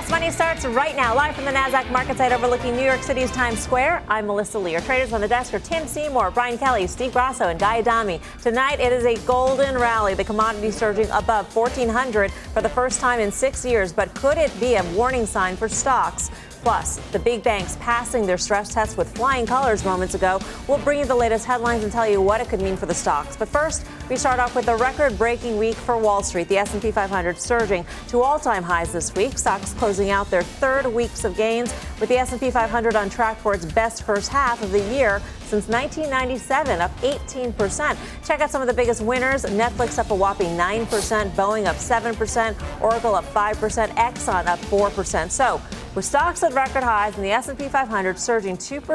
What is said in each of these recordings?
Fast Money starts right now, live from the NASDAQ market site overlooking New York City's Times Square. I'm Melissa Lee. Our traders on the desk are Tim Seymour, Brian Kelly, Steve Grasso, and Guy Adami. Tonight, it is a golden rally. The commodity surging above 1,400 for the first time in 6 years. But could it be a warning sign for stocks? Plus, the big banks passing their stress tests with flying colors moments ago. We'll bring you the latest headlines and tell you what it could mean for the stocks. But first, we start off with a record-breaking week for Wall Street. The S&P 500 surging to all-time highs this week. Stocks closing out their third weeks of gains, with the S&P 500 on track for its best first half of the year since 1997, up 18%. Check out some of the biggest winners. Netflix up a whopping 9%, Boeing up 7%, Oracle up 5%, Exxon up 4%. So, with stocks at record highs and the S&P 500 surging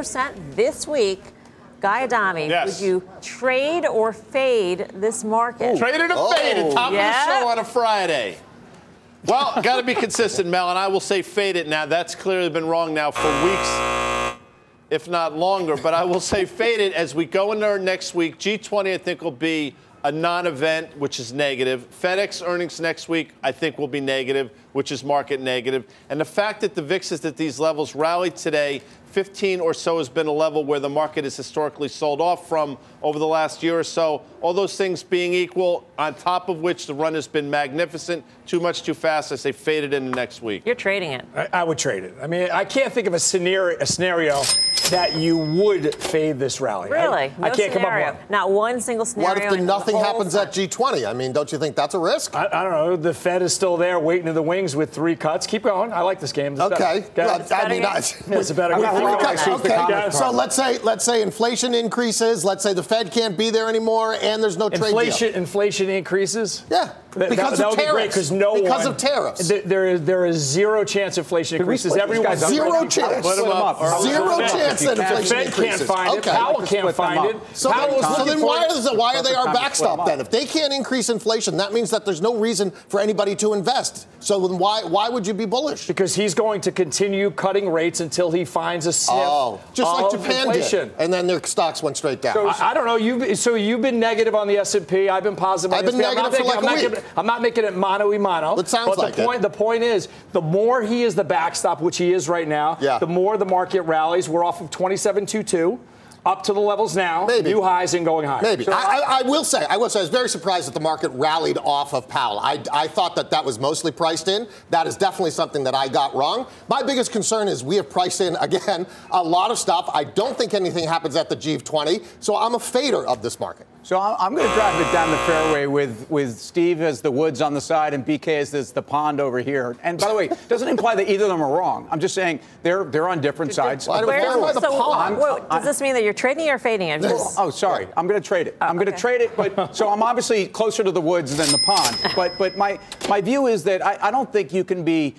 2% this week, Guy Adami, yes. Would you trade or fade this market? Traded or faded, top of the show on a Friday. Well, got to be consistent, Mel, and I will say fade it now. That's clearly been wrong now for weeks, if not longer. But I will say fade it as we go into our next week. G20, I think, will be a non-event, which is negative. FedEx earnings next week, I think, will be negative, which is market negative. And the fact that the VIX is at these levels rallied today, 15 or so has been a level where the market has historically sold off from over the last year or so. All those things being equal, on top of which the run has been magnificent, too much too fast, I say fade it in the next week. You're trading it. I would trade it. I mean, I can't think of a scenario that you would fade this rally. Really? I can't come up with one. Not one single scenario. What if nothing happens at G20? I mean, don't you think that's a risk? I don't know. The Fed is still there waiting in the wings with 3 cuts. Keep going. I like this game. Okay. Well, I mean, it's a better game. Okay. So let's say inflation increases. Let's say the Fed can't be there anymore, and there's no trade deal. Inflation increases. Yeah. Because of tariffs. Because of tariffs. There is zero chance inflation increases. Everyone zero chance. Zero chance that inflation Fed increases. can't find it. Powell can't find it. So then why are they our backstop then? If they can't increase inflation, that means that there's no reason for anybody to invest. So then why would you be bullish? Because he's going to continue cutting rates until he finds a sniff just like of Japan inflation. did. And then their stocks went straight down. So, I don't know. You've been negative on the S&P. I've been positive on the S&P. I've been negative for like a week. I'm not making it mano-y-mano. It sounds like it. The point is, the more he is the backstop, which he is right now, the more the market rallies. We're off of 27.22. Up to the levels now, new highs and going higher. Maybe. I will say, I was very surprised that the market rallied off of Powell. I thought that was mostly priced in. That is definitely something that I got wrong. My biggest concern is we have priced in, again, a lot of stuff. I don't think anything happens at the G20, so I'm a fader of this market. So I'm going to drive it down the fairway with Steve as the woods on the side and BK as the pond over here. And by the way, it doesn't imply that either of them are wrong. I'm just saying they're on different sides. Does this mean that you're trading or fading it? Oh, sorry. I'm going to trade it. I'm going to trade it. But so I'm obviously closer to the woods than the pond. But my view is that I don't think you can be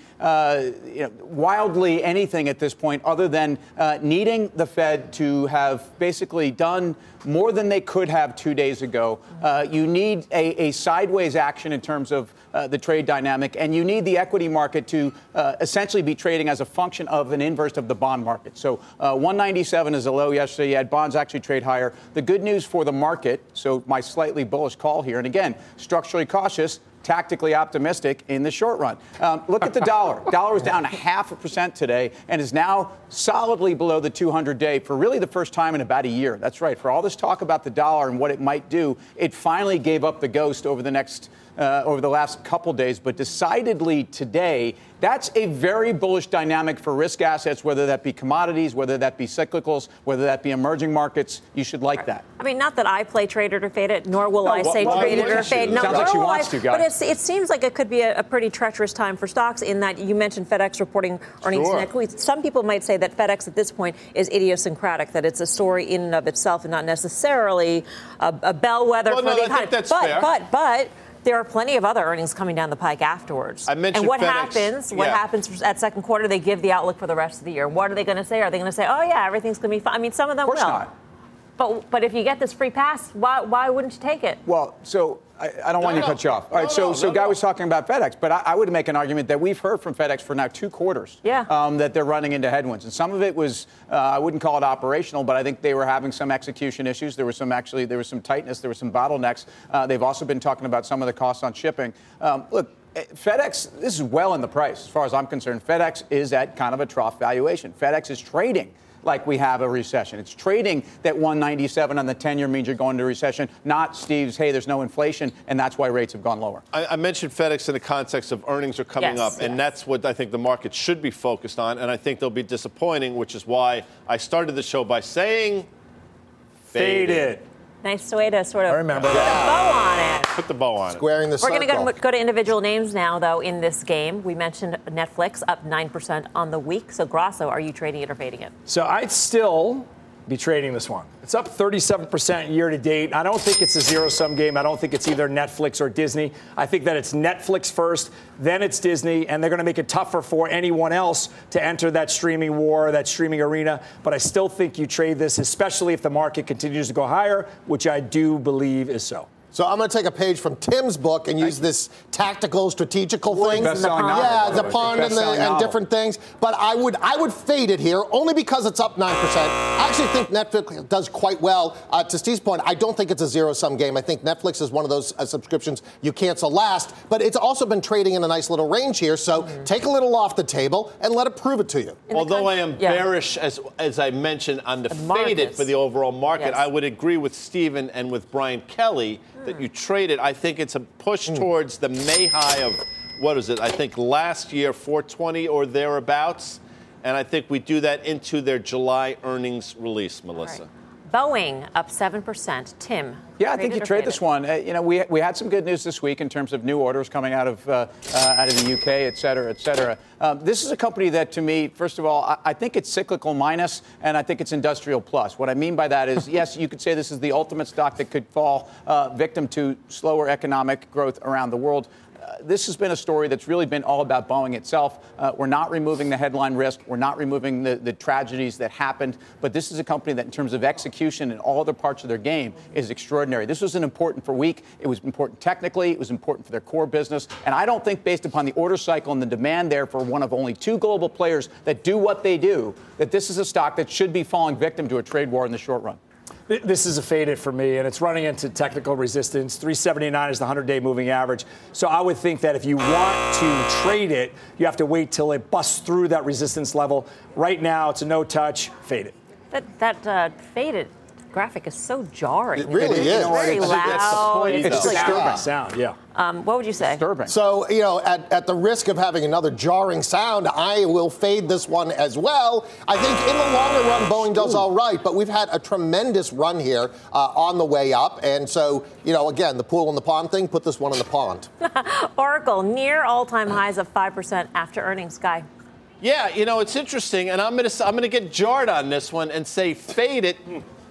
wildly anything at this point other than needing the Fed to have basically done more than they could have 2 days ago. You need a sideways action in terms of the trade dynamic, and you need the equity market to essentially be trading as a function of an inverse of the bond market. So 197 is a low yesterday. You had bonds actually trade higher. The good news for the market, so my slightly bullish call here, and again, structurally cautious, tactically optimistic in the short run. Look at the dollar. Dollar was down 0.5% today and is now solidly below the 200-day for really the first time in about a year. That's right. For all this talk about the dollar and what it might do, it finally gave up the ghost over the last couple days. But decidedly today, that's a very bullish dynamic for risk assets, whether that be commodities, whether that be cyclicals, whether that be emerging markets. You should like that. I mean, not that I play trade it or fade it, nor will I say trade it or fade. No, sounds like she wants to, guys. But it seems like it could be a pretty treacherous time for stocks in that you mentioned FedEx reporting earnings next week. Some people might say that FedEx at this point is idiosyncratic, that it's a story in and of itself and not necessarily a bellwether for the economy. I think that's fair. But there are plenty of other earnings coming down the pike afterwards. I mentioned and what FedEx. What happens at second quarter? They give the outlook for the rest of the year. What are they going to say? Are they going to say, oh, yeah, everything's going to be fine? I mean, some of them will. Of course not. But if you get this free pass, why wouldn't you take it? Well, so I don't want you to cut you off. All right, so Guy was talking about FedEx, but I would make an argument that we've heard from FedEx for now 2 quarters that they're running into headwinds. And some of it was, I wouldn't call it operational, but I think they were having some execution issues. There was some tightness. There were some bottlenecks. They've also been talking about some of the costs on shipping. Look, FedEx, this is well in the price as far as I'm concerned. FedEx is at kind of a trough valuation. FedEx is trading like we have a recession. It's trading that 197 on the 10-year means you're going into recession, not Steve's, hey, there's no inflation, and that's why rates have gone lower. I mentioned FedEx in the context of earnings are coming up, and that's what I think the market should be focused on, and I think they'll be disappointing, which is why I started the show by saying faded. Nice way to sort of put a bow on it. Put the bow on Squaring the We're circle. going to go to individual names now, though, in this game. We mentioned Netflix up 9% on the week. So, Grasso, are you trading it or fading it? So I'd still be trading this one. It's up 37% year to date. I don't think it's a zero-sum game. I don't think it's either Netflix or Disney. I think that it's Netflix first, then it's Disney, and they're going to make it tougher for anyone else to enter that streaming war, that streaming arena. But I still think you trade this, especially if the market continues to go higher, which I do believe is so. So I'm going to take a page from Tim's book and use this tactical, strategical thing. Best-selling novel. Yeah, the pond and different things. But I would fade it here only because it's up 9%. I actually think Netflix does quite well. To Steve's point, I don't think it's a zero-sum game. I think Netflix is one of those subscriptions you cancel last. But it's also been trading in a nice little range here. So take a little off the table and let it prove it to you. Although I am bearish, as I mentioned, on the faded for the overall market, I would agree with Stephen and with Brian Kelly that you traded. I think it's a push towards the May high of, what is it? I think last year, 420 or thereabouts. And I think we do that into their July earnings release, Melissa. Right. Boeing up 7%. Tim. Yeah, I think you trade this one. We had some good news this week in terms of new orders coming out of the UK, et cetera, et cetera. This is a company that, to me, first of all, I think it's cyclical minus, and I think it's industrial plus. What I mean by that is, yes, you could say this is the ultimate stock that could fall victim to slower economic growth around the world. This has been a story that's really been all about Boeing itself. We're not removing the headline risk. We're not removing the tragedies that happened. But this is a company that, in terms of execution and all other parts of their game, is extraordinary. This was important for week. It was important technically. It was important for their core business. And I don't think, based upon the order cycle and the demand there for one of only two global players that do what they do, that this is a stock that should be falling victim to a trade war in the short run. This is a faded for me, and it's running into technical resistance. 379 is the 100-day moving average. So I would think that if you want to trade it, you have to wait till it busts through that resistance level. Right now, it's a no-touch, fade it. That faded graphic is so jarring. It really is. It's very loud. It's disturbing sound, yeah. What would you say? Disturbing. So, at the risk of having another jarring sound, I will fade this one as well. I think in the longer run, Boeing does all right, but we've had a tremendous run here on the way up. And so, again, the pool and the pond thing, put this one in the pond. Oracle, near all-time highs of 5% after earnings, Guy. Yeah, it's interesting, and I'm gonna get jarred on this one and say fade it.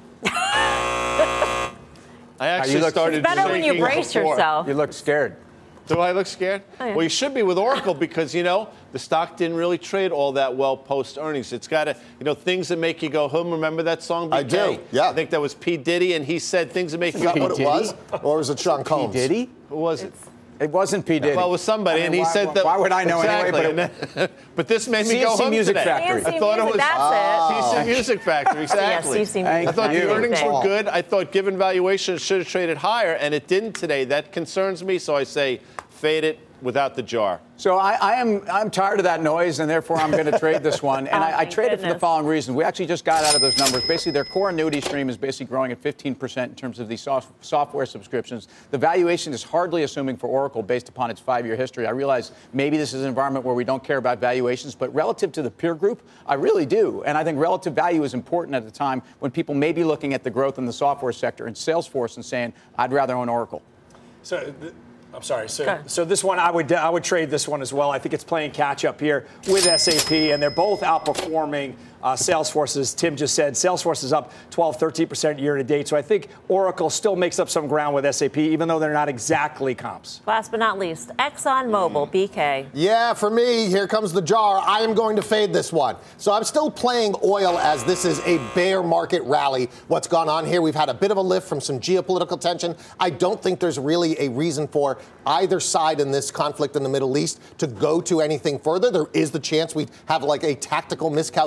I actually started. It's better when you brace yourself. You look scared. Do I look scared? Oh, yeah. Well, you should be with Oracle because, the stock didn't really trade all that well post-earnings. It's got to, things that make you go, remember that song? BK? I do, yeah. I think that was P. Diddy, and he said things that make you go, what it was? Or was it Sean Combs? P. Diddy? Who was it? It wasn't P. Diddy. Well, it was somebody, and he said that. Why would I know anyway? But this made me go home Music today. Factory. I thought it was that's CC Music Factory. Exactly. Yeah, CC Music I thought the Factory. earnings were good. I thought, given valuation, it should have traded higher, and it didn't today. That concerns me. So I say, fade it without the jar. So I'm tired of that noise, and therefore I'm going to trade this one. And I trade it for the following reason. We actually just got out of those numbers. Basically, their core annuity stream is basically growing at 15% in terms of the software subscriptions. The valuation is hardly assuming for Oracle based upon its 5-year history. I realize maybe this is an environment where we don't care about valuations, but relative to the peer group, I really do. And I think relative value is important at a time when people may be looking at the growth in the software sector and Salesforce and saying, I'd rather own Oracle. I'm sorry. So this one, I would trade this one as well. I think it's playing catch up here with SAP, and they're both outperforming Salesforce. As Tim just said, Salesforce is up 13% year to date. So I think Oracle still makes up some ground with SAP, even though they're not exactly comps. Last but not least, ExxonMobil, BK. Yeah, for me, here comes the jar. I am going to fade this one. So I'm still playing oil as this is a bear market rally. What's gone on here? We've had a bit of a lift from some geopolitical tension. I don't think there's really a reason for either side in this conflict in the Middle East to go to anything further. There is the chance we have like a tactical miscalculation.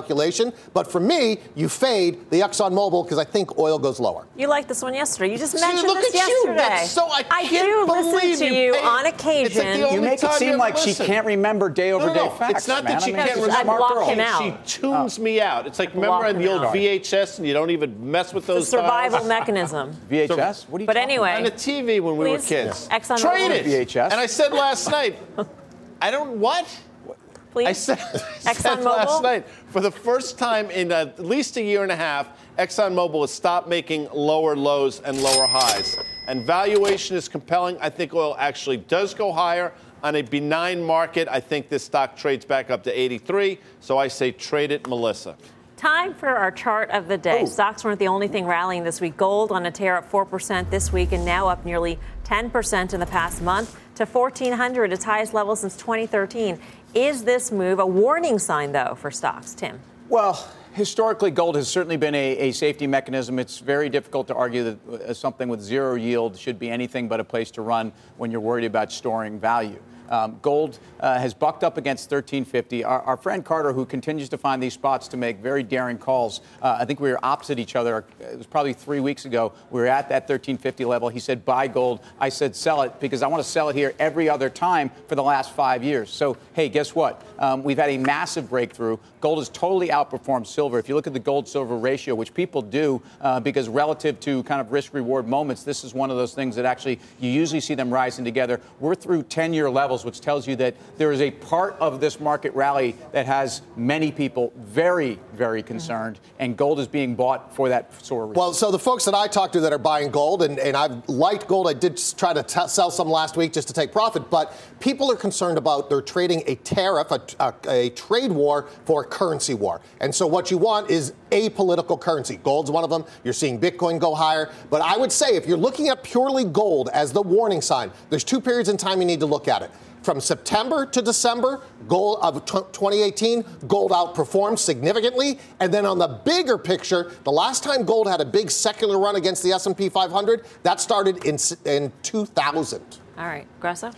option. But for me, you fade the ExxonMobil because I think oil goes lower. You liked this one yesterday. You just mentioned look this at you. yesterday. That's so I do can't listen believe to you you pay- on It's occasion. like the only You make it time seem you like ever she listen. can't remember day-over-day facts. It's not that she man. can't She's a I remember. smart block girl. him out. She tunes me out. It's like, remember Block on the him old out. VHS and you don't even mess with the those survival dials? mechanism. VHS? What are you But talking anyway. On the TV when we were Please. kids. ExxonMobil. Trade it. VHS. And I said last night, I don't, what? Please. I said ExxonMobil? last night, for the first time in at least a year and a half, ExxonMobil has stopped making lower lows and lower highs. And valuation is compelling. I think oil actually does go higher. On a benign market, I think this stock trades back up to 83. So I say trade it, Melissa. Time for our chart of the day. Stocks weren't the only thing rallying this week. Gold on a tear up 4% this week and now up nearly 10% in the past month to 1,400, its highest level since 2013. Is this move a warning sign, though, for stocks, Tim? Well, historically, gold has certainly been a safety mechanism. It's very difficult to argue that something with zero yield should be anything but a place to run when you're worried about storing value. Gold has bucked up against 1350. Our friend Carter, who continues to find these spots to make very daring calls, I think we were opposite each other. It was probably 3 weeks ago. We were at that 1350 level. He said, buy gold. I said, sell it, because I want to sell it here every other time for the last 5 years. So, hey, guess what? We've had a massive breakthrough. Gold has totally outperformed silver. If you look at the gold-silver ratio, which people do because relative to kind of risk-reward moments, this is one of those things that actually you usually see them rising together. We're through 10-year levels, which tells you that there is a part of this market rally that has many people very, very concerned, and gold is being bought for that sort of reason. Well, so the folks that I talked to that are buying gold, and I've liked gold. I did try to sell some last week just to take profit, but people are concerned about they're trading a tariff, a trade war for a currency war. And so what you want is a political currency. Gold's one of them. You're seeing Bitcoin go higher. But I would say if you're looking at purely gold as the warning sign, there's 2 periods in time you need to look at it. From September to December, gold of 2018, gold outperformed significantly. And then on the bigger picture, the last time gold had a big secular run against the S&P 500, that started in 2000. All right. Grasso?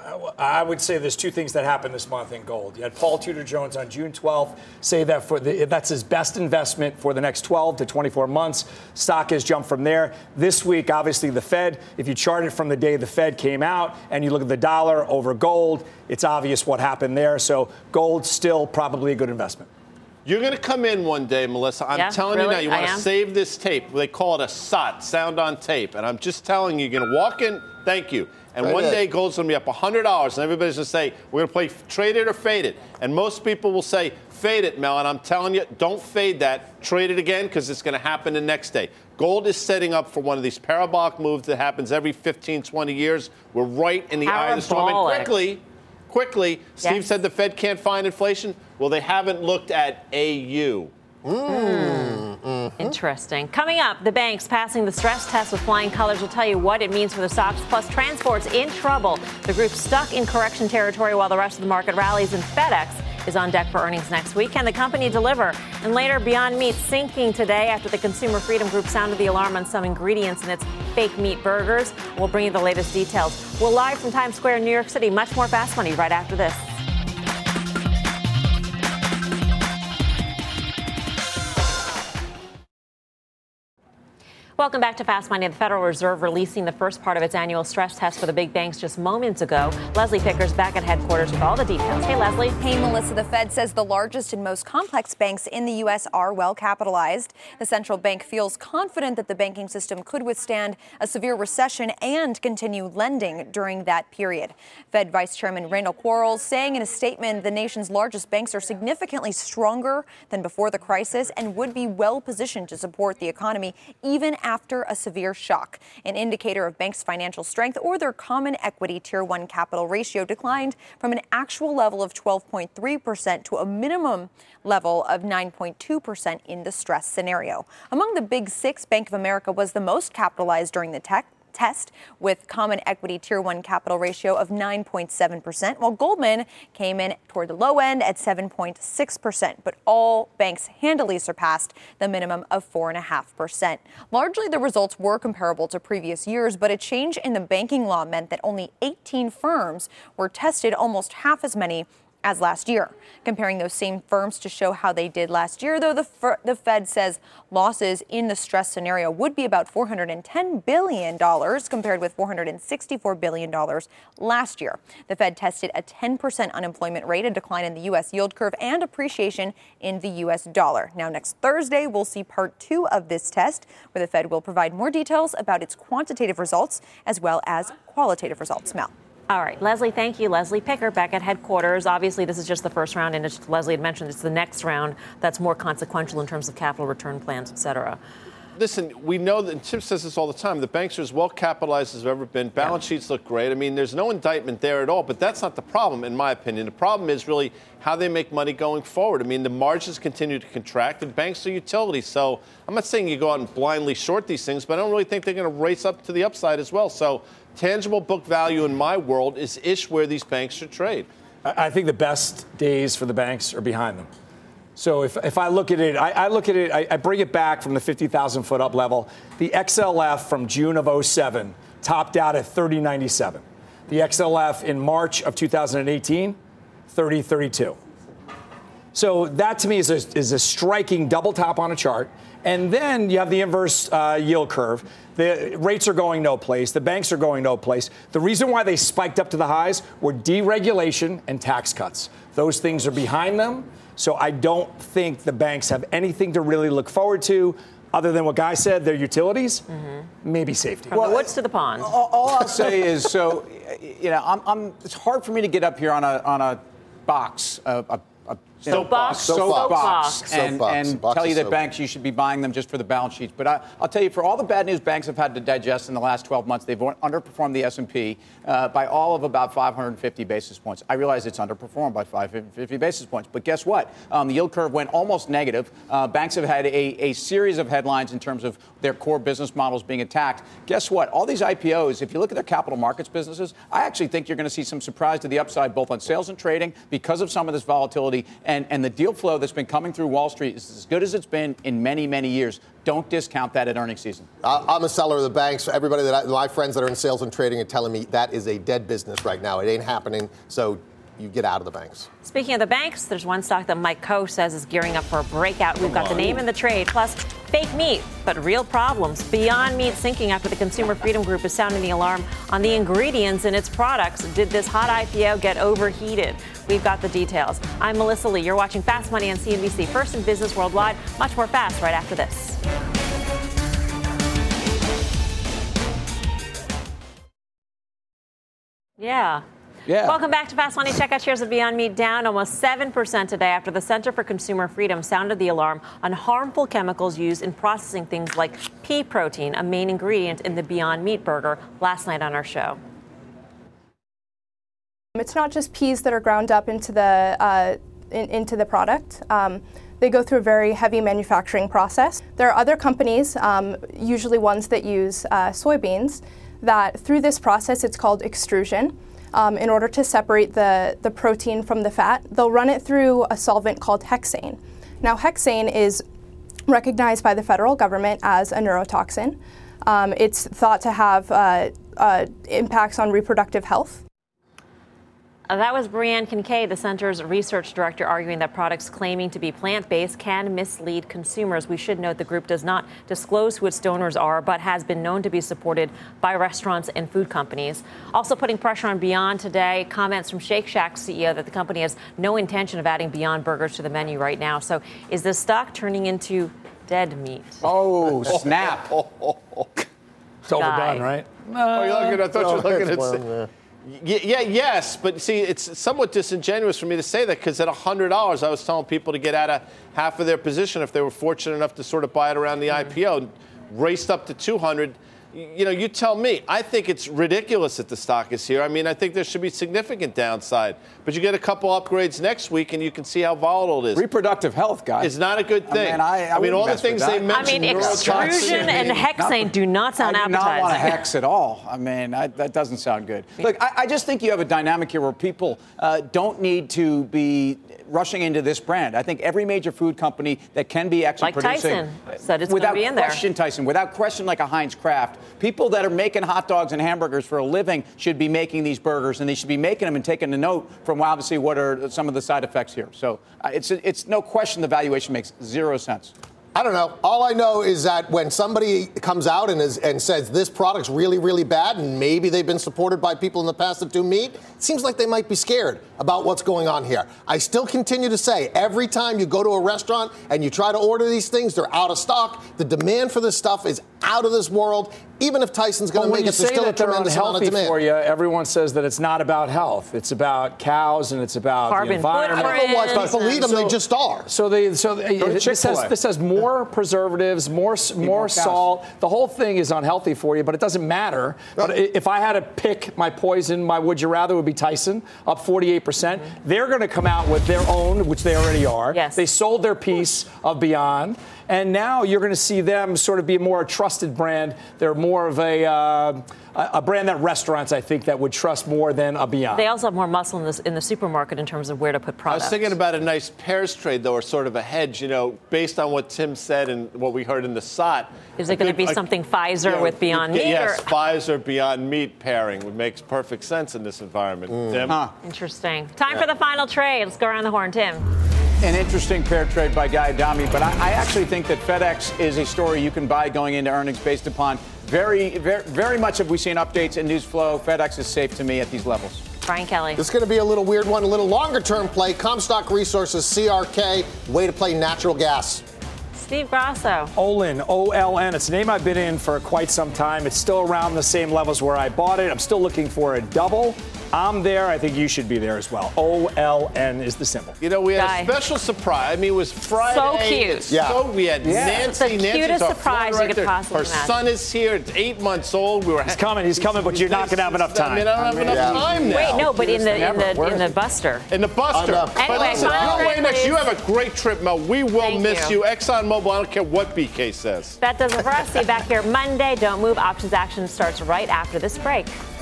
I would say there's 2 things that happened this month in gold. You had Paul Tudor Jones on June 12th say that that's his best investment for the next 12 to 24 months. Stock has jumped from there. This week, obviously, the Fed, if you chart it from the day the Fed came out and you look at the dollar over gold, it's obvious what happened there. So gold's still probably a good investment. You're going to come in one day, Melissa. I'm telling you now, you want to save this tape. They call it a SOT, sound on tape. And I'm just telling you, you're going to walk in. Thank you. And one day gold's going to be up $100, and everybody's going to say, we're going to play trade it or fade it. And most people will say, fade it, Mel. And I'm telling you, don't fade that. Trade it again, because it's going to happen the next day. Gold is setting up for one of these parabolic moves that happens every 15, 20 years. We're right in the eye of the storm. And quickly, Steve said the Fed can't find inflation. Well, they haven't looked at AU. Interesting. Coming up, the banks passing the stress test with flying colors will tell you what it means for the stocks. Plus, transport's in trouble. The group's stuck in correction territory while the rest of the market rallies, and FedEx is on deck for earnings next week. Can the company deliver? And later, Beyond Meat sinking today after the Consumer Freedom Group sounded the alarm on some ingredients in its fake meat burgers. We'll bring you the latest details. We're live from Times Square in New York City. Much more Fast Money right after this. Welcome back to Fast Money. The Federal Reserve releasing the first part of its annual stress test for the big banks just moments ago. Leslie Picker's back at headquarters with all the details. Hey, Leslie. Hey, Melissa. The Fed says the largest and most complex banks in the U.S. are well capitalized. The central bank feels confident that the banking system could withstand a severe recession and continue lending during that period. Fed Vice Chairman Randall Quarles saying in a statement the nation's largest banks are significantly stronger than before the crisis and would be well positioned to support the economy even after a severe shock. An indicator of banks' financial strength or their common equity Tier 1 capital ratio declined from an actual level of 12.3% to a minimum level of 9.2% in the stress scenario. Among the big 6, Bank of America was the most capitalized during the test with common equity Tier 1 capital ratio of 9.7%, while Goldman came in toward the low end at 7.6%. But all banks handily surpassed the minimum of 4.5%. Largely, the results were comparable to previous years, but a change in the banking law meant that only 18 firms were tested, almost half as many as last year. Comparing those same firms to show how they did last year, though, the Fed says losses in the stress scenario would be about $410 billion compared with $464 billion last year. The Fed tested a 10% unemployment rate, a decline in the U.S. yield curve, and appreciation in the U.S. dollar. Now, next Thursday, we'll see part 2 of this test, where the Fed will provide more details about its quantitative results as well as qualitative results. Mel. All right, Leslie, thank you. Leslie Picker back at headquarters. Obviously, this is just the first round, and as Leslie had mentioned, it's the next round that's more consequential in terms of capital return plans, et cetera. Listen, we know that, and Tim says this all the time, the banks are as well capitalized as they've ever been. Balance sheets look great. I mean, there's no indictment there at all, but that's not the problem, in my opinion. The problem is really how they make money going forward. I mean, the margins continue to contract, and banks are utilities. So I'm not saying you go out and blindly short these things, but I don't really think they're going to race up to the upside as well. So tangible book value in my world is ish where these banks should trade. I think the best days for the banks are behind them. So if I look at it, I bring it back from the 50,000-foot up level. The XLF from June of 07 topped out at 30.97. The XLF in March of 2018, 30.32. So that to me is a striking double top on a chart. And then you have the inverse yield curve. The rates are going no place. The banks are going no place. The reason why they spiked up to the highs were deregulation and tax cuts. Those things are behind them. So I don't think the banks have anything to really look forward to other than what Guy said, their utilities, maybe safety. From the woods to the pond. All I'll say is, so, it's hard for me to get up here on a box, Soapbox. And tell you that banks, you should be buying them just for the balance sheets. But I'll tell you, for all the bad news banks have had to digest in the last 12 months, they've underperformed the S&P by all of about 550 basis points. I realize it's underperformed by 550 basis points. But guess what? The yield curve went almost negative. Banks have had a series of headlines in terms of their core business models being attacked. Guess what? All these IPOs, if you look at their capital markets businesses, I actually think you're going to see some surprise to the upside, both on sales and trading, because of some of this volatility. And the deal flow that's been coming through Wall Street is as good as it's been in many, many years. Don't discount that at earnings season. I'm a seller of the banks. Everybody my friends that are in sales and trading are telling me that is a dead business right now. It ain't happening. So you get out of the banks. Speaking of the banks, there's one stock that Mike Koch says is gearing up for a breakout. We've got the name in the trade, plus fake meat, but real problems. Beyond Meat sinking after the Consumer Freedom Group is sounding the alarm on the ingredients in its products. Did this hot IPO get overheated? We've got the details. I'm Melissa Lee. You're watching Fast Money on CNBC. First in business worldwide. Much more fast right after this. Yeah. Welcome back to Fast Money. Check out shares of Beyond Meat down almost 7% today after the Center for Consumer Freedom sounded the alarm on harmful chemicals used in processing things like pea protein, a main ingredient in the Beyond Meat burger, last night on our show. It's not just peas that are ground up into the product. They go through a very heavy manufacturing process. There are other companies, usually ones that use soybeans, that through this process, it's called extrusion. In order to separate the protein from the fat, they'll run it through a solvent called hexane. Now, hexane is recognized by the federal government as a neurotoxin. It's thought to have impacts on reproductive health. That was Brianne Kincaid, the center's research director, arguing that products claiming to be plant-based can mislead consumers. We should note the group does not disclose who its donors are, but has been known to be supported by restaurants and food companies. Also putting pressure on Beyond today, comments from Shake Shack's CEO that the company has no intention of adding Beyond burgers to the menu right now. So is this stock turning into dead meat? Oh, snap. It's overdone, right? I thought you were looking at... yes, but see, it's somewhat disingenuous for me to say that because at $100, I was telling people to get out of half of their position if they were fortunate enough to sort of buy it around the IPO, raced up to 200. You tell me. I think it's ridiculous that the stock is here. I mean, I think there should be significant downside. But you get a couple upgrades next week, and you can see how volatile it is. Reproductive health, guys. It's not a good thing. I mean all the things they mentioned. I mean, extrusion and hexane do not sound appetizing. I do not want to hex at all. I mean, that doesn't sound good. Look, I just think you have a dynamic here where people don't need to be rushing into this brand. I think every major food company that can be actually like producing. Tyson said it's going to be in there. Without question, Tyson, without question, like a Heinz Kraft, People that are making hot dogs and hamburgers for a living should be making these burgers, and they should be making them and taking a note from obviously what are some of the side effects here. So it's no question the valuation makes zero sense. I don't know. All I know is that when somebody comes out and says this product's really, really bad, and maybe they've been supported by people in the past that do meat, it seems like they might be scared about what's going on here. I still continue to say every time you go to a restaurant and you try to order these things, they're out of stock. The demand for this stuff is out of this world. Even if Tyson's going to make it, there's still a tremendous amount of demand. For you, everyone says that it's not about health. It's about cows and it's about the environment. I don't know why people eat them. They just are. This has more preservatives, more salt. The whole thing is unhealthy for you, but it doesn't matter. But if I had to pick my poison, my would you rather would be Tyson, up 48%. Mm-hmm. They're going to come out with their own, which they already are. Yes. They sold their piece of Beyond. And now you're going to see them sort of be more a trusted brand. They're more of a brand that restaurants, I think, that would trust more than a Beyond. They also have more muscle in the supermarket in terms of where to put products. I was thinking about a nice pairs trade, though, or sort of a hedge, based on what Tim said and what we heard in the SOT. Is it going to be something Pfizer with Beyond Meat? Yes, Pfizer Beyond Meat pairing makes perfect sense in this environment. Tim? Interesting. Time for the final trade. Let's go around the horn. Tim. An interesting pair trade by Guy Adami, but I actually think that FedEx is a story you can buy going into earnings based upon very, very, very much have we seen updates and news flow. FedEx is safe to me at these levels. Brian Kelly. This is going to be a little weird one, a little longer term play. Comstock Resources, CRK, way to play natural gas. Steve Grasso. Olin, OLN. It's a name I've been in for quite some time. It's still around the same levels where I bought it. I'm still looking for a double. I'm there. I think you should be there as well. OLN is the symbol. We had a special surprise. I mean, it was Friday. So cute. So we had Nancy. The cutest surprise you could possibly imagine. Her son is here. It's 8 months old. He's coming, but you're not going to have enough time. I don't have enough time now. Wait, no, but in the Buster. In the Buster. Anyway, listen, you're away next. You have a great trip, Mel. We will miss you. ExxonMobil, I don't care what BK says. That does it for us. See you back here Monday. Don't move. Options action starts right after this break.